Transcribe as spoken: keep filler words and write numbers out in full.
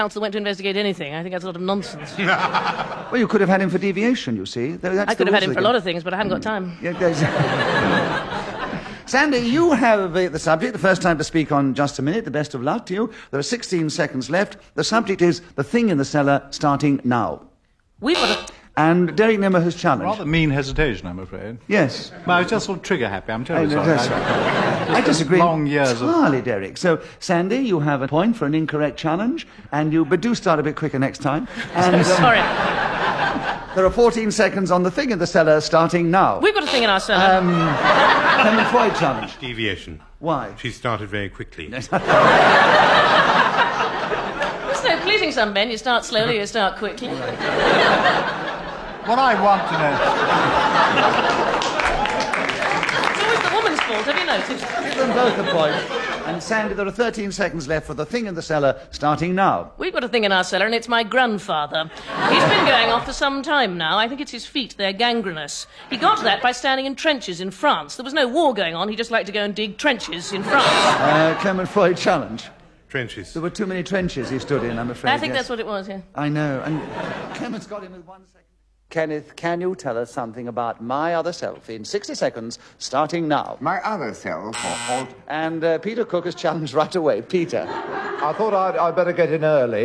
Council went to investigate anything. I think that's a lot of nonsense. Well, you could have had him for deviation, you see. That's I could have had him for a game. lot of things, but I haven't got time. Yeah, there's- Sandy, you have uh, the subject, the first time to speak on Just a Minute. The best of luck to you. There are sixteen seconds left. The subject is The Thing in the Cellar, starting now. We've got a... And Derek Nimmer has challenged. Rather mean hesitation, I'm afraid. Yes. Well, I was just sort of trigger happy. I'm I, terribly no, sorry. that's I- right. just I disagree long years of- entirely, Derek. So, Sandy, you have a point for an incorrect challenge, and you but do start a bit quicker next time. And, um, Sorry. there are fourteen seconds on The Thing in the Cellar, starting now. We've got a thing in our cellar. Um, Clement Freud challenge. Deviation. Why? She started very quickly. There's no pleasing some men. You start slowly, you start quickly. What I want to know... It's always the woman's fault, have you noticed? Give them both a point. And Sandy, there are thirteen seconds left for The Thing in the Cellar, starting now. We've got a thing in our cellar, and it's my grandfather. He's been going off for some time now. I think it's his feet. They're gangrenous. He got that by standing in trenches in France. There was no war going on. He just liked to go and dig trenches in France. Uh, Clement Freud challenge. Trenches. There were too many trenches he stood in, I'm afraid. I think yes. that's what it was, yeah. I know. And Clement's got him with one second. Kenneth, can you tell us something about My Other Self in sixty seconds, starting now? My other self, or, or And uh, Peter Cook is challenged right away. Peter. I thought I'd, I'd better get in early.